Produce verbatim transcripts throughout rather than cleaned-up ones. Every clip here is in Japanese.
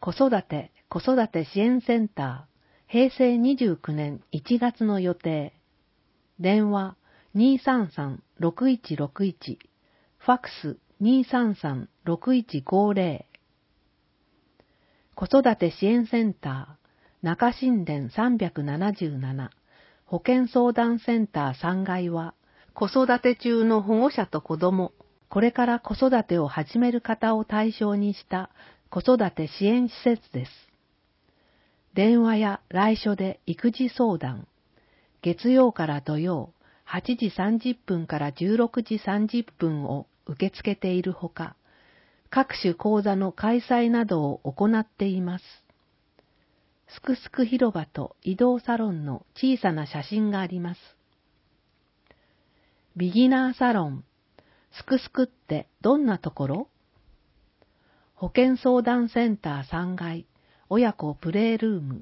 子育て・子育て支援センター、へいせいにじゅうきゅうねんいちがつの予定。電話 にーさんさん ろくいちろくいち、ファックス にーさんさん ろくいちごぜろ。子育て支援センター、中新田さんびゃくななじゅうなな、保健相談センターさんがいは、子育て中の保護者と子ども、これから子育てを始める方を対象にした子育て支援施設です。電話や来所で育児相談、月曜から土曜、はちじさんじゅっぷんからじゅうろくじさんじゅっぷんを受け付けているほか、各種講座の開催などを行っています。すくすく広場と移動サロンの小さな写真があります。ビギナーサロン、すくすくってどんなところ？保健相談センターさんがい、親子プレイルーム。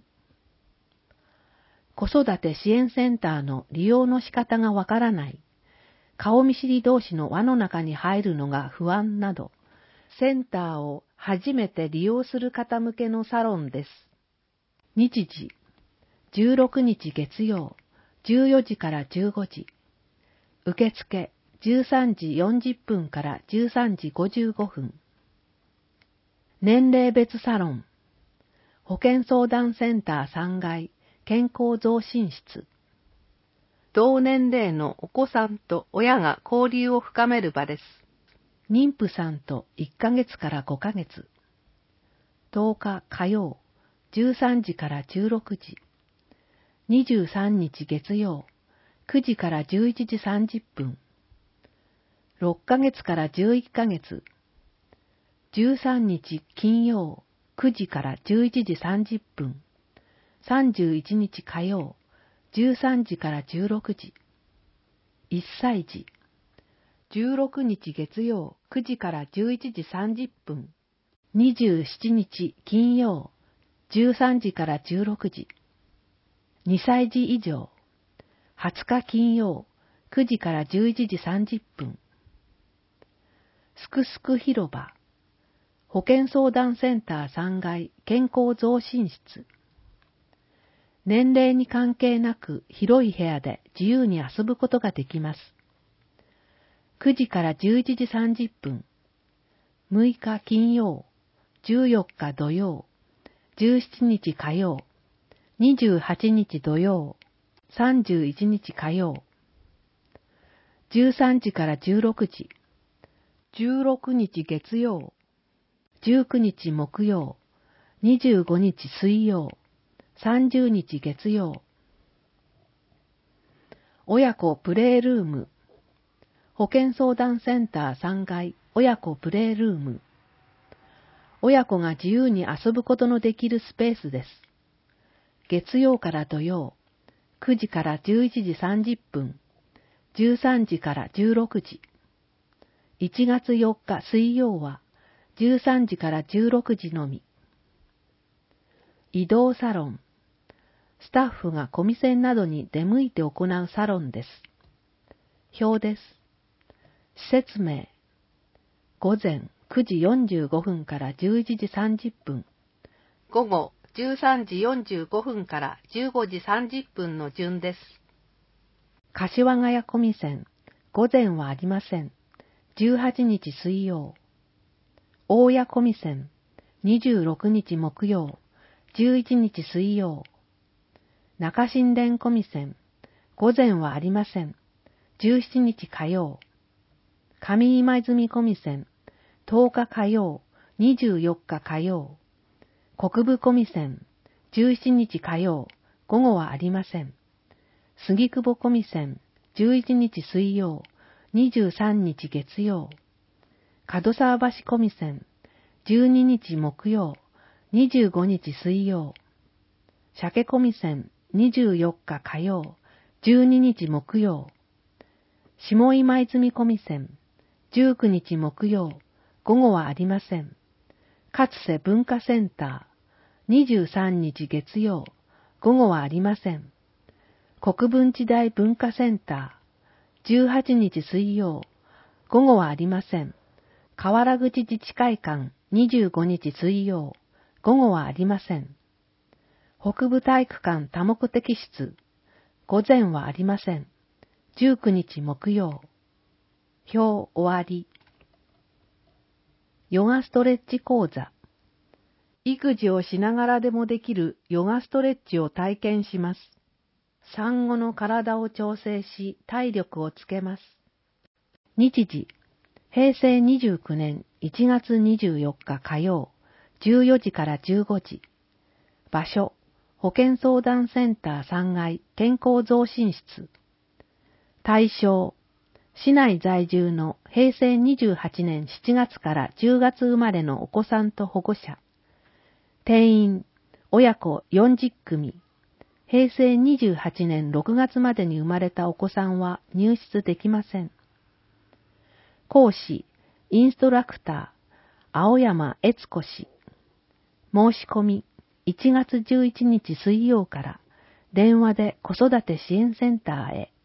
子育て支援センターの利用の仕方がわからない。顔見知り同士の輪の中に入るのが不安など、センターを初めて利用する方向けのサロンです。日時、じゅうろくにち月曜、じゅうよじからじゅうごじ。受付、じゅうさんじよんじゅっぷんからじゅうさんじごじゅうごふん。年齢別サロン、保健相談センターさんがい、健康増進室。同年齢のお子さんと親が交流を深める場です。妊婦さんといっかげつからごかげつ。とおか火曜、じゅうさんじからじゅうろくじ。にじゅうさんにち月曜、くじからじゅういちじさんじゅっぷん。ろっかげつからじゅういっかげつ。じゅうさんにち金曜、くじからじゅういちじさんじゅっぷん。さんじゅういちにち火曜、じゅうさんじからじゅうろくじ。いっさい児。じゅうろくにち月曜、くじからじゅういちじさんじゅっぷん。にじゅうしちにち金曜、じゅうさんじからじゅうろくじ。にさい児以上。はつか金曜、くじからじゅういちじさんじゅっぷん。すくすく広場。保健相談センターさんがい、健康増進室。年齢に関係なく広い部屋で自由に遊ぶことができます。くじからじゅういちじさんじゅっぷん。むいか金曜、じゅうよっか土曜、じゅうしちにち火曜、にじゅうはちにち土曜、さんじゅういちにち火曜。じゅうさんじからじゅうろくじ。じゅうろくにち月曜、じゅうくにち木曜、にじゅうごにち水曜、さんじゅうにち月曜。親子プレイルーム。保健相談センターさんがい、親子プレイルーム。親子が自由に遊ぶことのできるスペースです。月曜から土曜、くじからじゅういちじさんじゅっぷん、じゅうさんじからじゅうろくじ。いちがつよっか水曜は、じゅうさんじからじゅうろくじのみ。移動サロン。スタッフがコミセンなどに出向いて行うサロンです。表です。施設名。午前くじよんじゅうごふんからじゅういちじさんじゅっぷん。午後じゅうさんじよんじゅうごふんからじゅうごじさんじゅっぷんの順です。柏ヶ谷コミセン。午前はありません。じゅうはちにち水曜。大谷コミセン。にじゅうろくにち木曜。じゅういちにち水曜。中新田コミセン。午前はありません。じゅうしちにち火曜。上今泉コミセン。とおか火曜。にじゅうよっか火曜。国分コミセン。じゅうしちにち火曜。午後はありません。杉久保コミセン。じゅういちにち水曜。にじゅうさんにち月曜。門沢橋コミセン。じゅうににち木曜。にじゅうごにち水曜。鮭コミセン。にじゅうよっか火曜。じゅうににち木曜。下今泉コミセン。じゅうくにち木曜。午後はありません。勝瀬文化センター。にじゅうさんにち月曜。午後はありません。国分地大文化センター。じゅうはちにち水曜。午後はありません。河原口自治会館。にじゅうごにち水曜。 午後はありません。北部体育館多目的室、午前はありません。じゅうくにち木曜。表終わり。ヨガストレッチ講座。育児をしながらでもできるヨガストレッチを体験します。産後の体を調整し、体力をつけます。日時、へいせいにじゅうきゅうねんいちがつにじゅうよっか火曜、じゅうよじからじゅうごじ。場所、保健相談センターさんがい健康増進室。対象、市内在住のへいせいにじゅうはちねんしちがつからじゅうがつ生まれのお子さんと保護者。定員、親子よんじゅっくみ。へいせいにじゅうはちねんろくがつまでに生まれたお子さんは入室できません。講師、インストラクター、青山悦子氏。申し込み、いちがつじゅういちにち水曜から電話で子育て支援センターへ。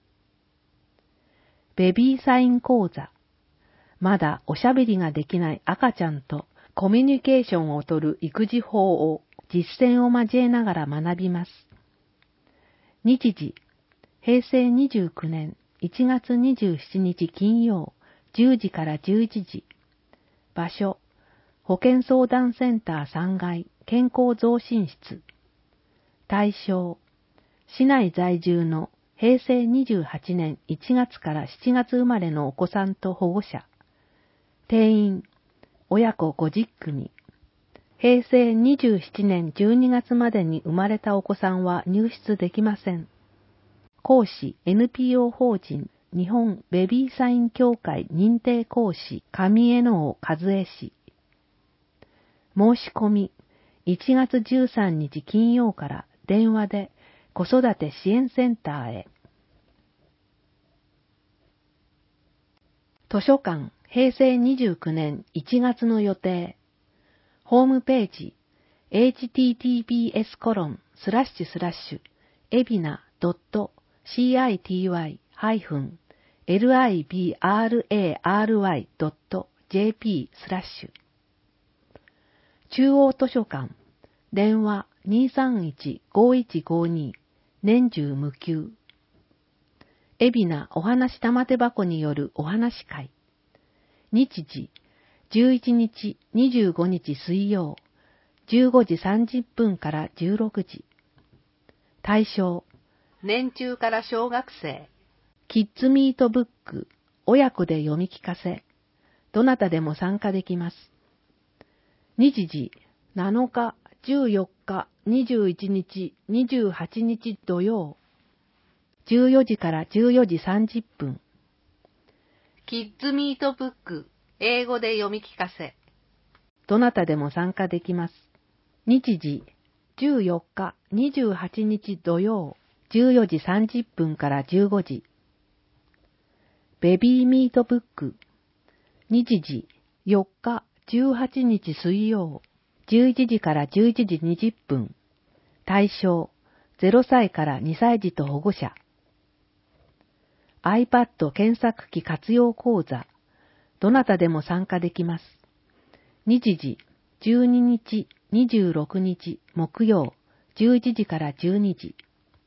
ベビーサイン講座。まだおしゃべりができない赤ちゃんとコミュニケーションをとる育児法を実践を交えながら学びます。日時、へいせいにじゅうきゅうねんいちがつにじゅうしちにち金曜、じゅうじからじゅういちじ。場所、保健相談センターさんがい健康増進室。対象、市内在住のへいせいにじゅうはちねんいちがつからしちがつ生まれのお子さんと保護者。定員、親子ごじゅっくみ。へいせいにじゅうななねんじゅうにがつまでに生まれたお子さんは入室できません。講師 エヌピーオー 法人日本ベビーサイン協会認定講師上江野和恵氏。申し込みいちがつじゅうさんにち金曜から電話で子育て支援センターへ。図書館へいせいにじゅうきゅうねんいちがつの予定。ホームページ エイチティーティーピーエスコロンスラッシュスラッシュエビナドットシーアイティーワイハイフンエルアイビーアールエーアールワイドットジェーピースラッシュ。中央図書館電話 にーさんいちごいちごに 年中無休。海老名お話玉手箱によるお話会。日時じゅういちにちにじゅうごにち水曜じゅうごじさんじゅっぷんからじゅうろくじ。対象年中から小学生。キッズミートブック親子で読み聞かせ。どなたでも参加できます。日時なのかじゅうよっかにじゅういちにちにじゅうはちにち土曜じゅうよじからじゅうよじさんじゅっぷん。キッズミートブック英語で読み聞かせ。どなたでも参加できます。日時じゅうよっかにじゅうはちにち土曜じゅうよじさんじゅっぷんからじゅうごじ。ベビーミートブック。日時よっかじゅうはちにち水曜じゅういちじからじゅういちじにじゅっぷん。対象ゼロさいからにさい児と保護者。iPad 検索機活用講座。どなたでも参加できます。日時じゅうににちにじゅうろくにち木曜じゅういちじからじゅうにじ。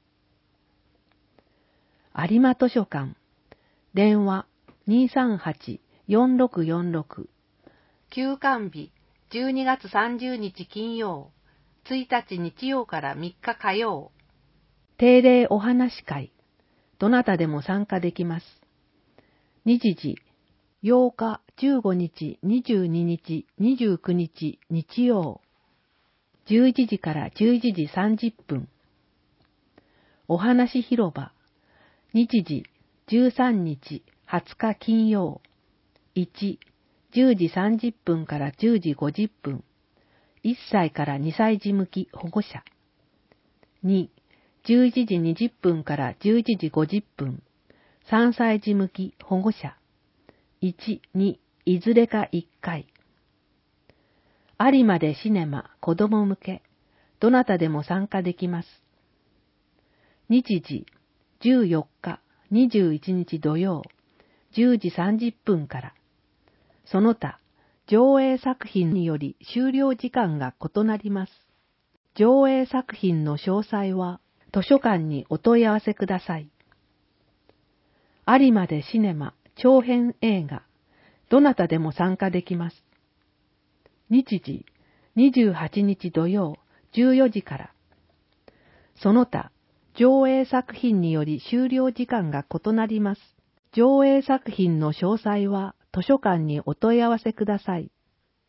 有馬図書館電話 にーさんはちよんろくよんろく。休館日じゅうにがつさんじゅうにち金曜ついたち日曜からみっか火曜。定例お話会。どなたでも参加できます。日時ようかじゅうごにちにじゅうににちにじゅうくにち日曜じゅういちじからじゅういちじさんじゅっぷん。お話広場日時じゅうさんにちはつか金曜いち、じゅうじさんじゅっぷんからじゅうじごじゅっぷん。いっさいからにさい児向き保護者。に、じゅういちじにじゅっぷんからじゅういちじごじゅっぷん。さんさい児向き保護者。いち、に、いずれかいっかい。有馬でシネマ子供向け。どなたでも参加できます。日時じゅうよっかにじゅういちにち土曜じゅうじさんじゅっぷんから。その他上映作品により終了時間が異なります。上映作品の詳細は図書館にお問い合わせください。有馬でシネマ長編映画、どなたでも参加できます。日時、にじゅうはちにち土曜じゅうよじから。その他、上映作品により終了時間が異なります。上映作品の詳細は図書館にお問い合わせください。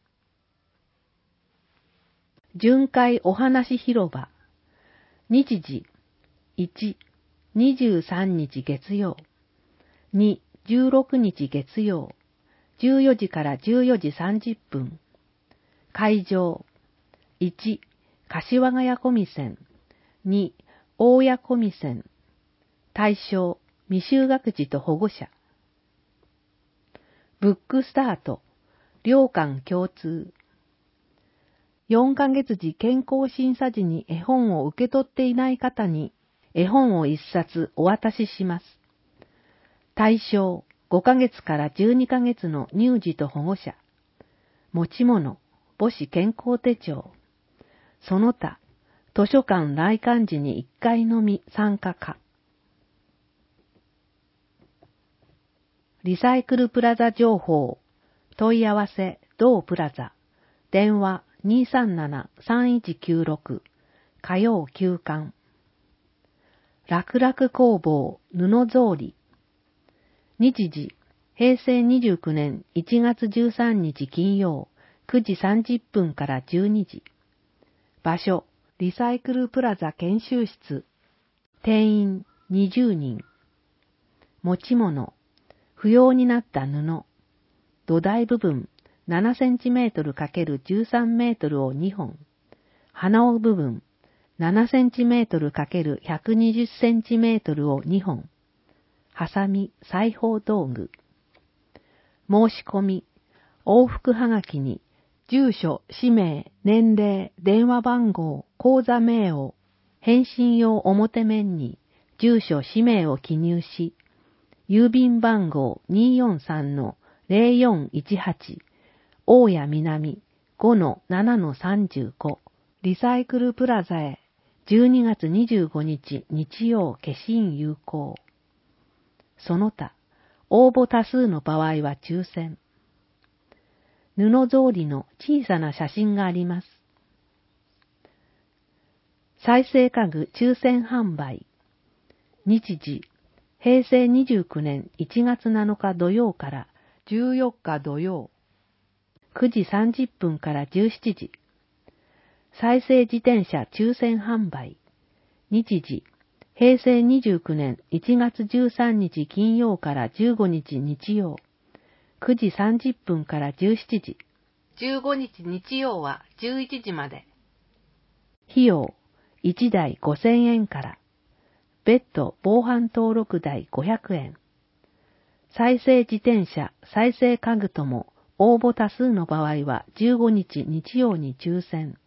巡回お話広場。日時、いち、にじゅうさんにち月曜、に、じゅうろくにち月曜、じゅうよじからじゅうよじさんじゅっぷん。会場、いち、柏ヶ谷小見線、に、大谷小見線。対象、未就学児と保護者。ブックスタート、両館共通。よんかげつじ健康審査時に絵本を受け取っていない方に絵本を一冊お渡しします。対象、ごかげつからじゅうにかげつの乳児と保護者。持ち物、母子健康手帳。その他、図書館来館時にいっかいのみ参加可。リサイクルプラザ情報。問い合わせ、同プラザ。電話 にーさんなな さんいちきゅうろく。火曜休館。楽々工房布草履。日時、へいせいにじゅうきゅうねんいちがつじゅうさんにち金曜くじさんじゅっぷんからじゅうにじ。場所、リサイクルプラザ研修室。定員にじゅうにん。持ち物、不要になった布。土台部分ななセンチメートル×じゅうさんメートルをにほん。鼻緒部分ななセンチメートル×ひゃくにじゅっセンチメートルをにほん。ハサミ、裁縫道具。申し込み、往復はがきに、住所、氏名、年齢、電話番号、口座名を、返信用表面に、住所、氏名を記入し、郵便番号 にーよんさんのぜろよんいちはち、大谷南 ごのななのさんじゅうご、リサイクルプラザへ、じゅうにがつにじゅうごにち日曜消印有効。その他、応募多数の場合は抽選。布草履の小さな写真があります。再生家具抽選販売。日時、へいせいにじゅうきゅうねんいちがつなのか土曜からじゅうよっか土曜。くじさんじゅっぷんからじゅうしちじ。再生自転車抽選販売。日時、へいせいにじゅうきゅうねんいちがつじゅうさんにち金曜からじゅうごにち日曜。くじさんじゅっぷんからじゅうしちじ。じゅうごにち日曜はじゅういちじまで。費用、いちだいごせんえんから。別途防犯登録代ごひゃくえん。再生自転車、再生家具とも応募多数の場合はじゅうごにち日曜に抽選。